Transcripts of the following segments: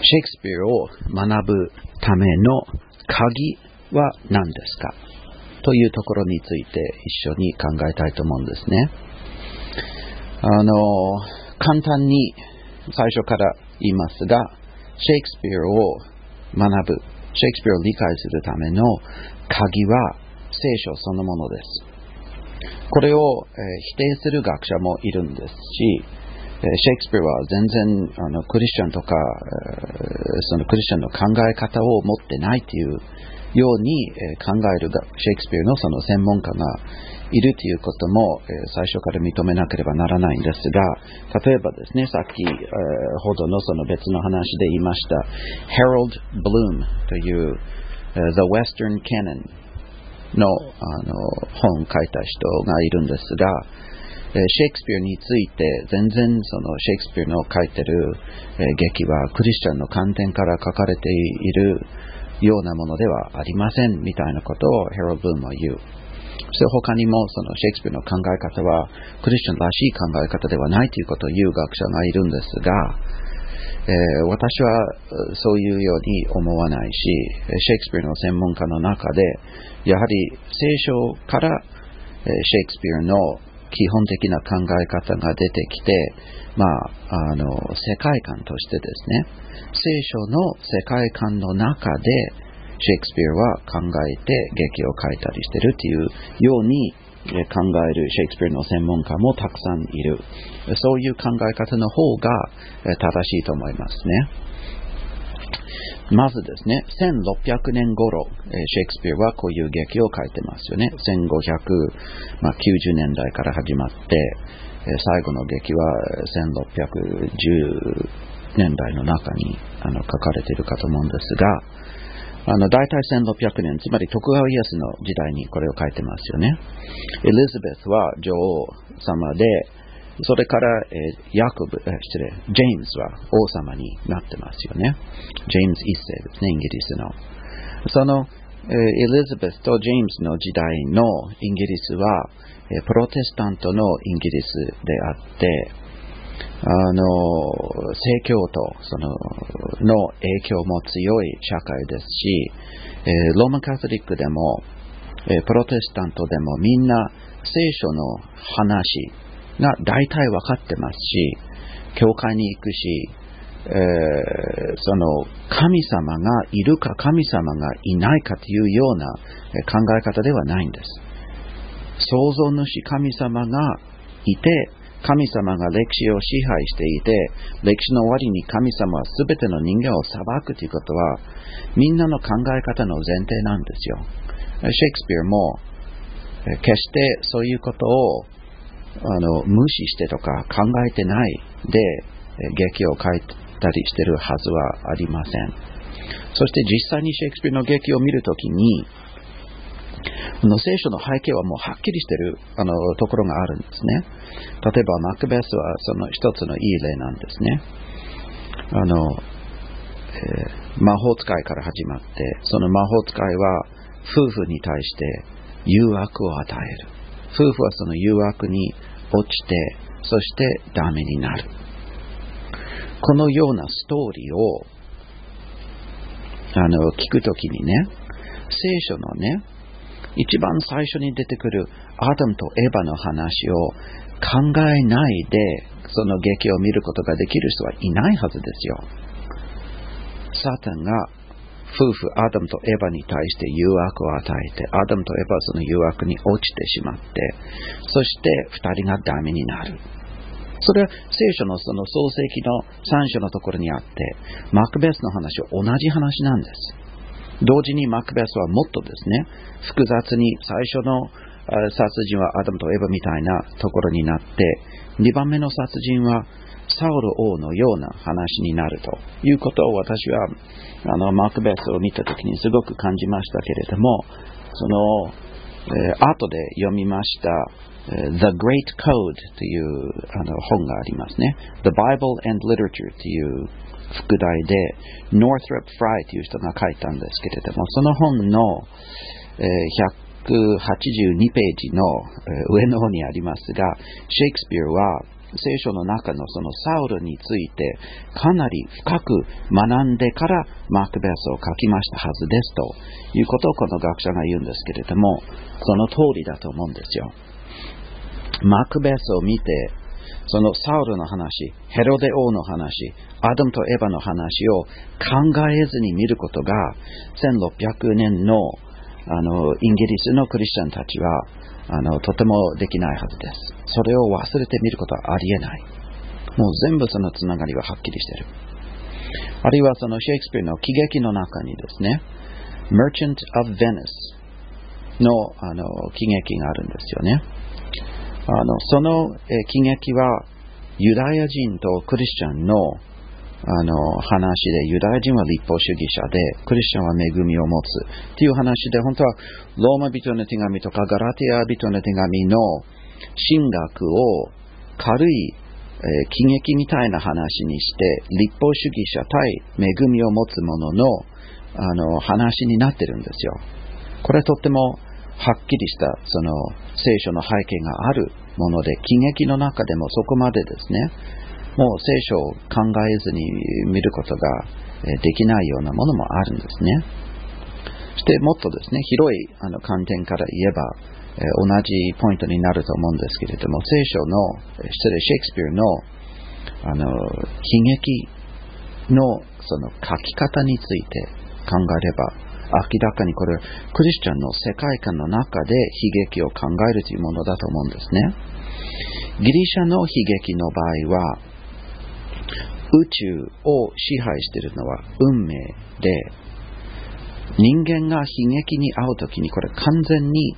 シェイクスピアを学ぶための鍵は何ですかというところについて一緒に考えたいと思うんですね。簡単に最初から言いますが、シェイクスピアを学ぶ、シェイクスピアを理解するための鍵は聖書そのものです。これを、否定する学者もいるんですし、シェイクスピアは全然クリスチャンとかそのクリスチャンの考え方を持ってないというように考えるシェイクスピアのその専門家がいるということも最初から認めなければならないんですが、例えばですね、さっきほどのその別の話で言いましたハロルド・ブルームという The Western Canon の本を書いた人がいるんですが、シェイクスピアについて全然そのシェイクスピアの書いてる劇はクリスチャンの観点から書かれているようなものではありませんみたいなことをハロルド・ブルームは言う。そして他にもそのシェイクスピアの考え方はクリスチャンらしい考え方ではないということを言う学者がいるんですが、私はそういうように思わないし、シェイクスピアの専門家の中でやはり聖書からシェイクスピアの基本的な考え方が出てきて、世界観としてですね、聖書の世界観の中でシェイクスピアは考えて劇を書いたりしているというように考えるシェイクスピアの専門家もたくさんいる。そういう考え方の方が正しいと思いますね。まずですね、1600年頃、シェイクスピアはこういう劇を書いてますよね。1590年代から始まって、最後の劇は1610年代の中に書かれているかと思うんですが、大体1600年、つまり徳川家康の時代にこれを書いてますよね。エリザベスは女王様で、それからジェームズは王様になってますよね。ジェームズ一世ですね、イギリスの。そのエリザベスとジェームズの時代のイギリスはプロテスタントのイギリスであって、正教徒の影響も強い社会ですし、ローマンカトリックでもプロテスタントでもみんな聖書の話が大体分かってますし、教会に行くし、その神様がいるか神様がいないかというような考え方ではないんです。創造主神様がいて、神様が歴史を支配していて、歴史の終わりに神様は全ての人間を裁くということはみんなの考え方の前提なんですよ。シェイクスピアも決してそういうことを無視してとか考えてないで劇を書いたりしてるはずはありません。そして実際にシェイクスピアの劇を見るときに聖書の背景はもうはっきりしているところがあるんですね。例えばマクベスはその一つのいい例なんですね。魔法使いから始まって、その魔法使いは夫婦に対して誘惑を与える。夫婦はその誘惑に落ちて、そしてダメになる。このようなストーリーを聞くときにね、聖書のね、一番最初に出てくるアダムとエバの話を考えないでその劇を見ることができる人はいないはずですよ。サタンが夫婦アダムとエバに対して誘惑を与えて、アダムとエバはその誘惑に落ちてしまって、そして二人がダメになる。それは聖書のその創世記の3章のところにあって、マクベスの話は同じ話なんです。同時にマクベスはもっとですね、複雑に最初の殺人はアダムとエバみたいなところになって、2番目の殺人はサウル王のような話になるということを私はマクベスを見たときにすごく感じましたけれども、その、後で読みましたThe Great Code という本がありますね。The Bible and Literature という副題で Northrop Frye という人が書いたんですけれども、その本の182ページの上の方にありますが、シェイクスピアは聖書の中のそのサウルについてかなり深く学んでからマクベスを書きましたはずですということをこの学者が言うんですけれども、その通りだと思うんですよ。マクベスを見て、そのサウルの話、ヘロデ王の話、アダムとエヴァの話を考えずに見ることが1600年のイギリスのクリスチャンたちはとてもできないはずです。それを忘れて見ることはありえない。もう全部そのつながりははっきりしている。あるいはそのシェイクスピアの喜劇の中にですね、Merchant of Venice の喜劇があるんですよね。その喜劇はユダヤ人とクリスチャンの話で、ユダヤ人は立法主義者でクリスチャンは恵みを持つという話で、本当はローマ人の手紙とかガラティア人の手紙の神学を軽い喜劇みたいな話にして、立法主義者対恵みを持つ者の話になってるんですよ。これはとってもはっきりしたその聖書の背景があるもので、喜劇の中でもそこまでですね、もう聖書を考えずに見ることができないようなものもあるんですね。そしてもっとですね、広い観点から言えば、同じポイントになると思うんですけれども、聖書のシェイクスピアの喜劇のその書き方について考えれば、明らかにこれクリスチャンの世界観の中で悲劇を考えるというものだと思うんですね。ギリシャの悲劇の場合は、宇宙を支配しているのは運命で、人間が悲劇に遭うときにこれ完全に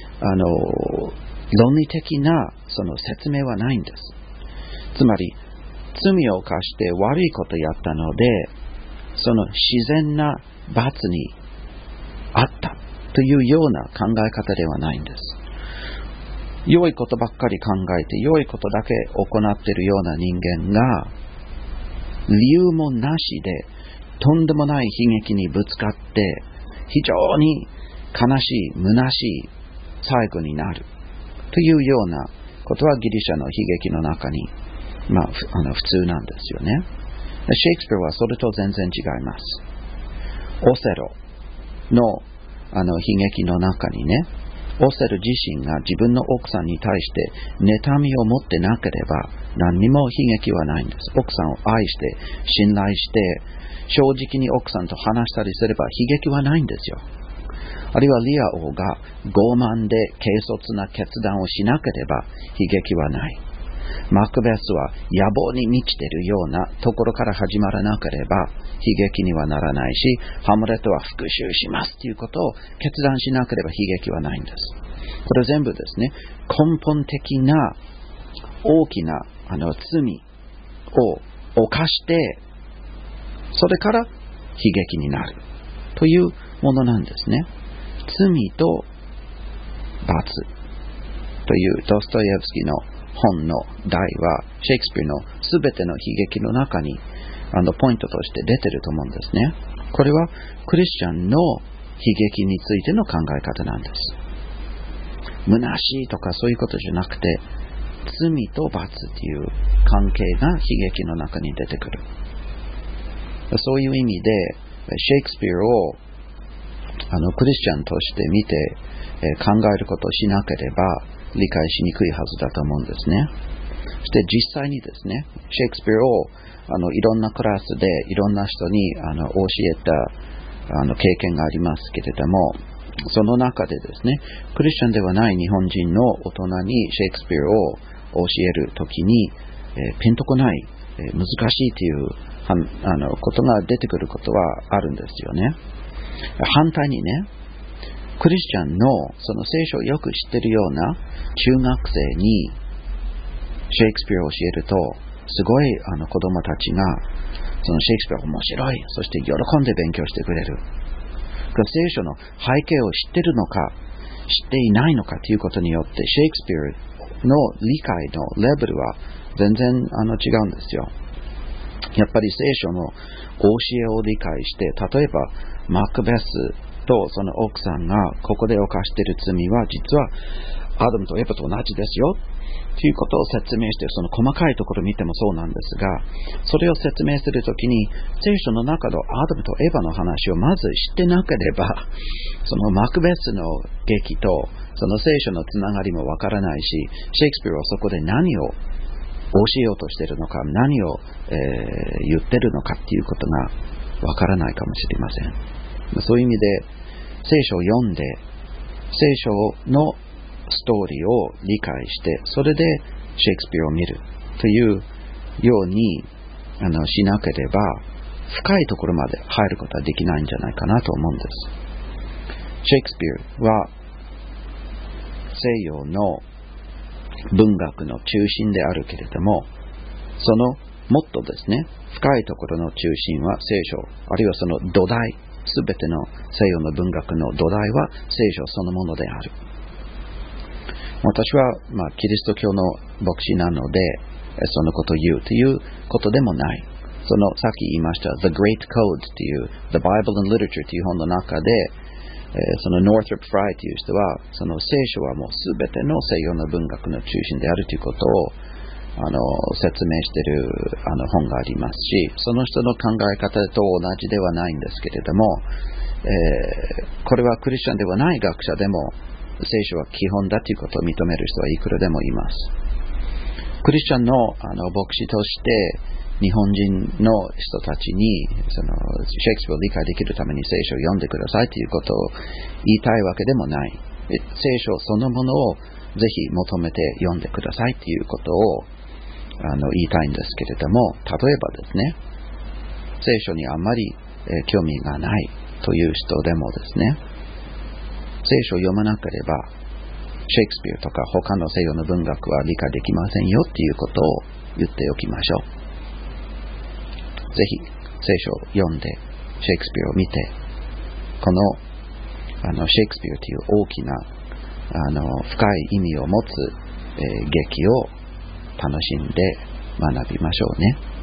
論理的なその説明はないんです。つまり罪を犯して悪いことをやったので、その自然な罰にあったというような考え方ではないんです。良いことばっかり考えて、良いことだけ行っているような人間が理由もなしでとんでもない悲劇にぶつかって非常に悲しい、虚しい最後になるというようなことはギリシャの悲劇の中に、普通なんですよね。シェイクスピアはそれと全然違います。オセロの悲劇の中にね、オセロ自身が自分の奥さんに対して妬みを持ってなければ何にも悲劇はないんです。奥さんを愛して信頼して正直に奥さんと話したりすれば悲劇はないんですよ。あるいはリア王が傲慢で軽率な決断をしなければ悲劇はない。マクベスは野望に満ちているようなところから始まらなければ悲劇にはならないし、ハムレットは復讐しますということを決断しなければ悲劇はないんです。これ全部ですね、根本的な大きな罪を犯してそれから悲劇になるというものなんですね。罪と罰というドストエフスキーの本の題はシェイクスピアのすべての悲劇の中にポイントとして出ていると思うんですね。これはクリスチャンの悲劇についての考え方なんです。虚しいとかそういうことじゃなくて、罪と罰という関係が悲劇の中に出てくる。そういう意味でシェイクスピアをクリスチャンとして見て、考えることをしなければ理解しにくいはずだと思うんですね。そして実際にですね、シェイクスピアをいろんなクラスでいろんな人に教えた経験がありますけれども、その中でですね、クリスチャンではない日本人の大人にシェイクスピアを教えるときに、ピンとこない、難しいということが出てくることはあるんですよね。反対にね、クリスチャンのその聖書をよく知っているような中学生にシェイクスピアを教えると、すごい子供たちがそのシェイクスピア面白い、そして喜んで勉強してくれる。聖書の背景を知っているのか知っていないのかということによってシェイクスピアの理解のレベルは全然違うんですよ。やっぱり聖書の教えを理解して、例えばマクベスとその奥さんがここで犯している罪は実はアダムとエバと同じですよということを説明して、その細かいところを見てもそうなんですが、それを説明するときに聖書の中のアダムとエバの話をまず知ってなければ、そのマクベスの劇とその聖書のつながりもわからないし、シェイクスピアはそこで何を教えようとしているのか、何を、言ってるのかっていうことがわからないかもしれません。そういう意味で聖書を読んで、聖書のストーリーを理解して、それでシェイクスピアを見るというようにしなければ、深いところまで入ることはできないんじゃないかなと思うんです。シェイクスピアは西洋の文学の中心であるけれども、そのもっとですね、深いところの中心は聖書、あるいはその土台、すべての西洋の文学の土台は聖書そのものである。私は、キリスト教の牧師なので、そのことを言うということでもない。そのさっき言いました The Great Codes という The Bible and Literature という本の中で、その Northrop Frye という人は、その聖書はもうすべての西洋の文学の中心であるということを説明している本がありますし、その人の考え方と同じではないんですけれども、これはクリスチャンではない学者でも聖書は基本だということを認める人はいくらでもいます。クリスチャンの牧師として日本人の人たちにシェイクスピアを理解できるために聖書を読んでくださいということを言いたいわけでもない。聖書そのものをぜひ求めて読んでくださいということを言いたいんですけれども、例えばですね、聖書にあまり興味がないという人でもですね、聖書を読まなければシェイクスピアとか他の西洋の文学は理解できませんよということを言っておきましょう。ぜひ聖書を読んでシェイクスピアを見て、このシェイクスピアという大きな深い意味を持つ劇を楽しんで学びましょうね。